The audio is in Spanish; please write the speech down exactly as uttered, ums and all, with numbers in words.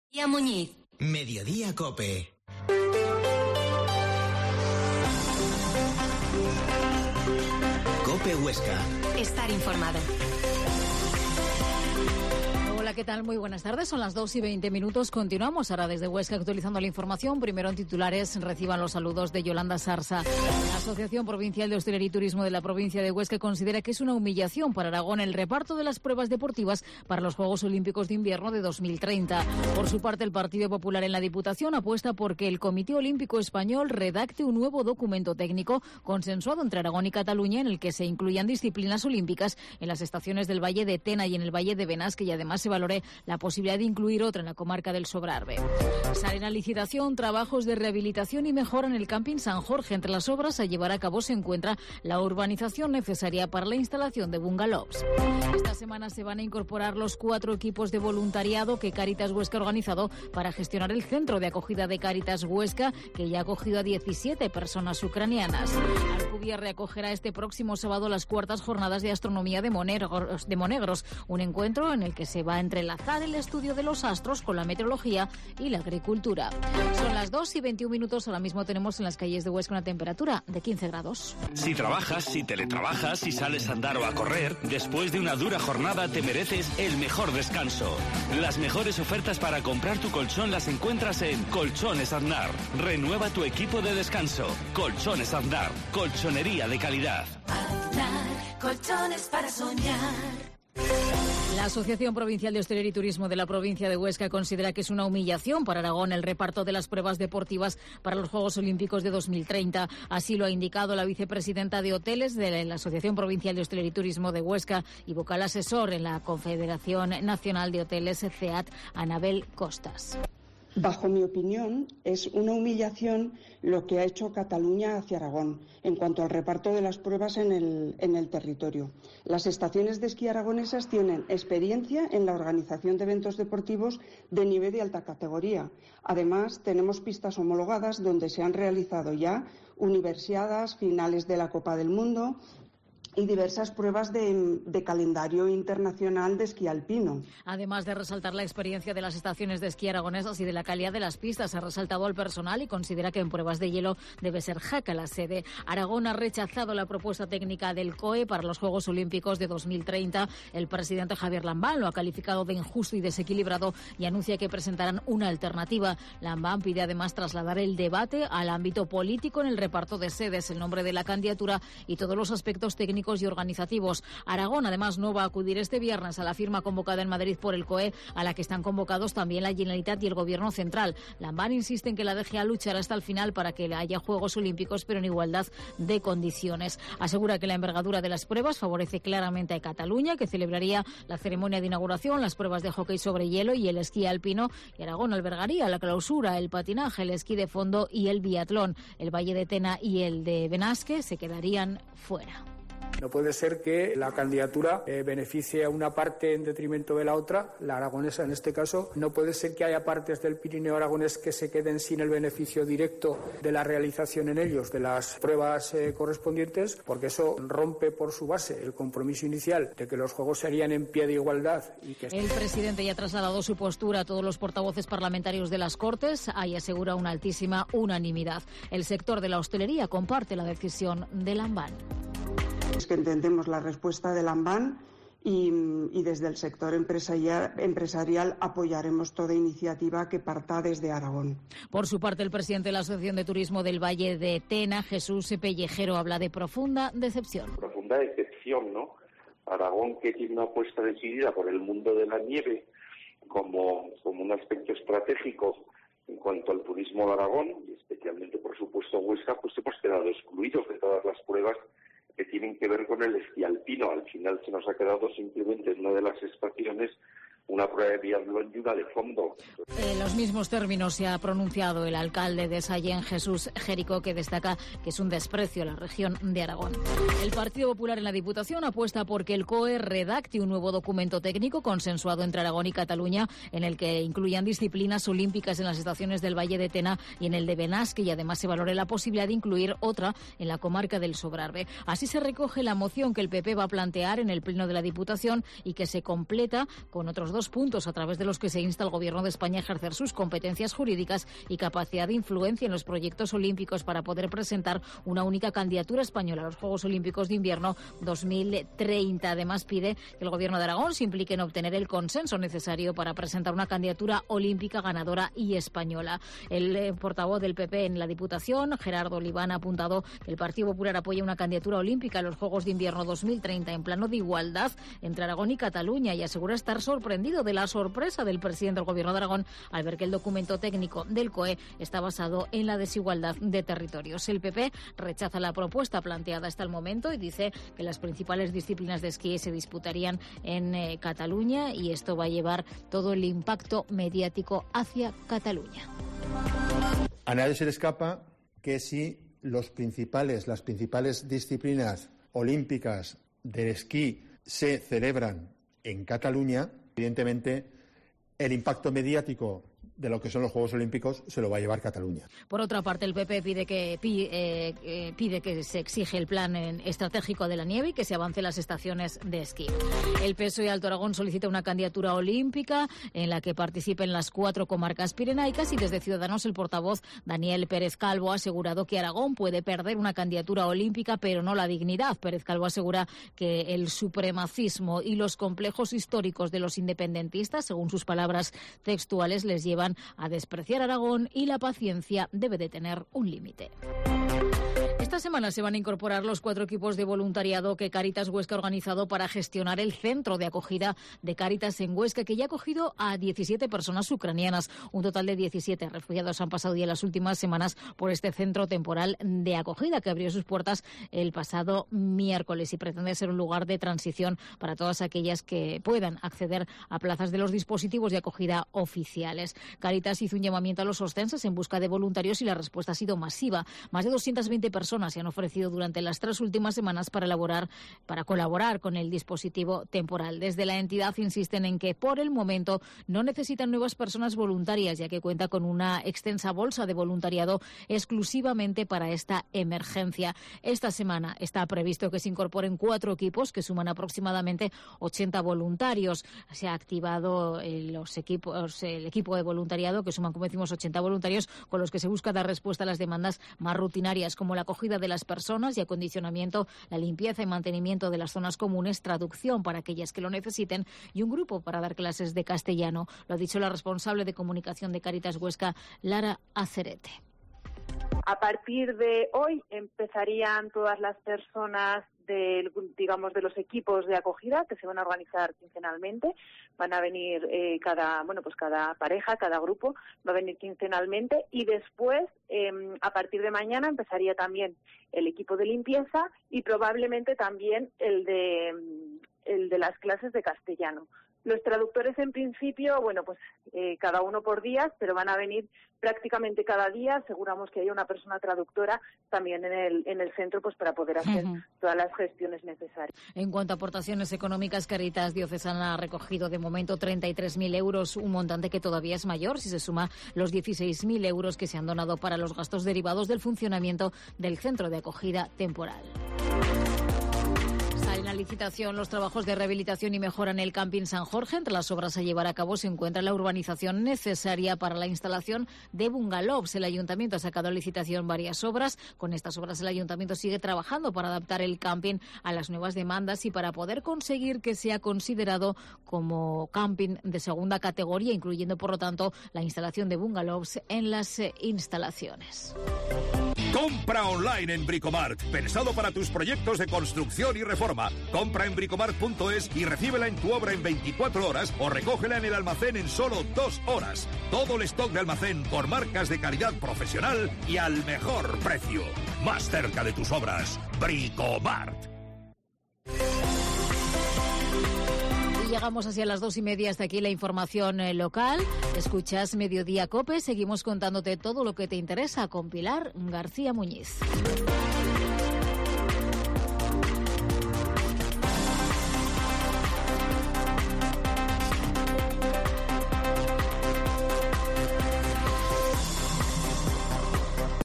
Y a Muñiz. Mediodía Cope. Cope Huesca. Estar informado. Hola, ¿qué tal? Muy buenas tardes. Son las dos y veinte minutos. Continuamos ahora desde Huesca actualizando la información. Primero en titulares, reciban los saludos de Yolanda Sarsa. La Asociación Provincial de Hostelería y Turismo de la provincia de Huesca considera que es una humillación para Aragón el reparto de las pruebas deportivas para los Juegos Olímpicos de Invierno de dos mil treinta. Por su parte, el Partido Popular en la Diputación apuesta por que el Comité Olímpico Español redacte un nuevo documento técnico consensuado entre Aragón y Cataluña en el que se incluyan disciplinas olímpicas en las estaciones del Valle de Tena y en el Valle de Benasque, y además se valore la posibilidad de incluir otra en la comarca del Sobrarbe. Salen a licitación trabajos de rehabilitación y mejora en el camping San Jorge. Entre las obras a llevar a cabo se encuentra la urbanización necesaria para la instalación de bungalows. Esta semana se van a incorporar los cuatro equipos de voluntariado que Cáritas Huesca ha organizado para gestionar el centro de acogida de Cáritas Huesca, que ya ha acogido a diecisiete personas ucranianas. Alcubierre acogerá este próximo sábado las cuartas jornadas de astronomía de Monegros, de Monegros, un encuentro en el que se va a entrelazar el estudio de los astros con la meteorología y la agricultura. Son las dos y veintiún minutos. Ahora mismo tenemos en las calles de Huesca una temperatura de quince grados. Si trabajas, si teletrabajas, si sales a andar o a correr, después de una dura jornada te mereces el mejor descanso. Las mejores ofertas para comprar tu colchón las encuentras en Colchones Aznar. Renueva tu equipo de descanso. Colchones Aznar, colchonería de calidad. Aznar, colchones para soñar. La Asociación Provincial de Hostelería y Turismo de la provincia de Huesca considera que es una humillación para Aragón el reparto de las pruebas deportivas para los Juegos Olímpicos de dos mil treinta. Así lo ha indicado la vicepresidenta de Hoteles de la Asociación Provincial de Hostelería y Turismo de Huesca y vocal asesor en la Confederación Nacional de Hoteles, C E A T, Anabel Costas. Bajo mi opinión, es una humillación lo que ha hecho Cataluña hacia Aragón en cuanto al reparto de las pruebas en el, en el territorio. Las estaciones de esquí aragonesas tienen experiencia en la organización de eventos deportivos de nivel de alta categoría. Además, tenemos pistas homologadas donde se han realizado ya universiadas, finales de la Copa del Mundo y diversas pruebas de, de calendario internacional de esquí alpino. Además de resaltar la experiencia de las estaciones de esquí aragonesas y de la calidad de las pistas, ha resaltado al personal y considera que en pruebas de hielo debe ser Jaca la sede. Aragón ha rechazado la propuesta técnica del C O E para los Juegos Olímpicos de dos mil treinta. El presidente Javier Lambán lo ha calificado de injusto y desequilibrado y anuncia que presentarán una alternativa. Lambán pide además trasladar el debate al ámbito político en el reparto de sedes, el nombre de la candidatura y todos los aspectos técnicos y organizativos. Aragón además no va a acudir este viernes a la firma convocada en Madrid por el C O E, a la que están convocados también la Generalitat y el Gobierno Central. Lambán insiste en que la D G A luchará hasta el final para que haya Juegos Olímpicos, pero en igualdad de condiciones. Asegura que la envergadura de las pruebas favorece claramente a Cataluña, que celebraría la ceremonia de inauguración, las pruebas de hockey sobre hielo y el esquí alpino, y Aragón albergaría la clausura, el patinaje, el esquí de fondo y el biatlón. El Valle de Tena y el de Benasque se quedarían fuera. No puede ser que la candidatura eh, beneficie a una parte en detrimento de la otra, la aragonesa en este caso. No puede ser que haya partes del Pirineo aragonés que se queden sin el beneficio directo de la realización en ellos de las pruebas eh, correspondientes, porque eso rompe por su base el compromiso inicial de que los Juegos se harían en pie de igualdad. Y que... El presidente ya ha trasladado su postura a todos los portavoces parlamentarios de las Cortes y asegura una altísima unanimidad. El sector de la hostelería comparte la decisión de Lambán. Es que entendemos la respuesta de Lambán y, y desde el sector empresarial, empresarial apoyaremos toda iniciativa que parta desde Aragón. Por su parte, el presidente de la Asociación de Turismo del Valle de Tena, Jesús Pellejero, habla de profunda decepción. Profunda decepción, ¿no? Aragón, que tiene una apuesta decidida por el mundo de la nieve como, como un aspecto estratégico en cuanto al turismo de Aragón, y especialmente, por supuesto, Huesca, pues hemos quedado excluidos de todas las pruebas que tienen que ver con el esquí alpino. Al final se nos ha quedado simplemente en una de las estaciones una prueba de biatlón y una de fondo. En los mismos términos se ha pronunciado el alcalde de Sallén, Jesús Jerico, que destaca que es un desprecio a la región de Aragón. El Partido Popular en la Diputación apuesta por que el C O E redacte un nuevo documento técnico consensuado entre Aragón y Cataluña, en el que incluyan disciplinas olímpicas en las estaciones del Valle de Tena y en el de Benasque, y además se valore la posibilidad de incluir otra en la comarca del Sobrarbe. Así se recoge la moción que el P P va a plantear en el Pleno de la Diputación y que se completa con otros dos dos puntos a través de los que se insta al Gobierno de España a ejercer sus competencias jurídicas y capacidad de influencia en los proyectos olímpicos para poder presentar una única candidatura española a los Juegos Olímpicos de Invierno dos mil treinta. Además, pide que el Gobierno de Aragón se implique en obtener el consenso necesario para presentar una candidatura olímpica ganadora y española. El eh, portavoz del P P en la Diputación, Gerardo Oliván, ha apuntado que el Partido Popular apoya una candidatura olímpica a los Juegos de Invierno dos mil treinta en plano de igualdad entre Aragón y Cataluña, y asegura estar sorprendido de la sorpresa del presidente del Gobierno de Aragón al ver que el documento técnico del C O E está basado en la desigualdad de territorios. El P P rechaza la propuesta planteada hasta el momento y dice que las principales disciplinas de esquí se disputarían en eh, Cataluña, y esto va a llevar todo el impacto mediático hacia Cataluña. A nadie se le escapa que si los principales, las principales disciplinas olímpicas del esquí se celebran en Cataluña, evidentemente el impacto mediático de lo que son los Juegos Olímpicos se lo va a llevar Cataluña. Por otra parte, el P P pide que eh, eh, pide que se exige el plan estratégico de la nieve y que se avance las estaciones de esquí. El P S O E Alto Aragón solicita una candidatura olímpica en la que participen las cuatro comarcas pirenaicas, y desde Ciudadanos el portavoz Daniel Pérez Calvo ha asegurado que Aragón puede perder una candidatura olímpica, pero no la dignidad. Pérez Calvo asegura que el supremacismo y los complejos históricos de los independentistas, según sus palabras textuales, les llevan a despreciar Aragón, y la paciencia debe de tener un límite. Esta semana se van a incorporar los cuatro equipos de voluntariado que Cáritas Huesca ha organizado para gestionar el centro de acogida de Cáritas en Huesca, que ya ha acogido a diecisiete personas ucranianas. Un total de diecisiete refugiados han pasado ya las últimas semanas por este centro temporal de acogida, que abrió sus puertas el pasado miércoles y pretende ser un lugar de transición para todas aquellas que puedan acceder a plazas de los dispositivos de acogida oficiales. Cáritas hizo un llamamiento a los ostenses en busca de voluntarios y la respuesta ha sido masiva. Más de doscientas veinte personas se han ofrecido durante las tres últimas semanas para elaborar, para colaborar con el dispositivo temporal. Desde la entidad insisten en que por el momento no necesitan nuevas personas voluntarias, ya que cuenta con una extensa bolsa de voluntariado exclusivamente para esta emergencia. Esta semana está previsto que se incorporen cuatro equipos que suman aproximadamente ochenta voluntarios. Se ha activado los equipos, el equipo de voluntariado, que suman, como decimos, ochenta voluntarios, con los que se busca dar respuesta a las demandas más rutinarias, como la acogida de las personas y acondicionamiento, la limpieza y mantenimiento de las zonas comunes, traducción para aquellas que lo necesiten y un grupo para dar clases de castellano. Lo ha dicho la responsable de comunicación de Cáritas Huesca, Lara Acerete. A partir de hoy empezarían todas las personas de, digamos, de los equipos de acogida que se van a organizar quincenalmente. Van a venir eh, cada, bueno, pues cada pareja, cada grupo va a venir quincenalmente, y después, eh, a partir de mañana, empezaría también el equipo de limpieza y probablemente también el de, el de las clases de castellano. Los traductores, en principio, bueno, pues eh, cada uno por días, pero van a venir prácticamente cada día. Aseguramos que haya una persona traductora también en el en el centro, pues para poder hacer uh-huh. todas las gestiones necesarias. En cuanto a aportaciones económicas, Cáritas Diocesana ha recogido de momento treinta y tres mil euros, un montante que todavía es mayor si se suma los dieciséis mil euros que se han donado para los gastos derivados del funcionamiento del centro de acogida temporal. En la licitación los trabajos de rehabilitación y mejora en el camping San Jorge. Entre las obras a llevar a cabo se encuentra la urbanización necesaria para la instalación de bungalows. El ayuntamiento ha sacado a licitación varias obras. Con estas obras el ayuntamiento sigue trabajando para adaptar el camping a las nuevas demandas y para poder conseguir que sea considerado como camping de segunda categoría, incluyendo por lo tanto la instalación de bungalows en las eh, instalaciones. Compra online en Bricomart, pensado para tus proyectos de construcción y reforma. Compra en bricomart punto es y recíbela en tu obra en veinticuatro horas o recógela en el almacén en solo dos horas. Todo el stock de almacén por marcas de calidad profesional y al mejor precio. Más cerca de tus obras, Bricomart. Llegamos hacia las dos y media, hasta aquí la información eh, local. Escuchas Mediodía COPE, seguimos contándote todo lo que te interesa con Pilar García Muñiz.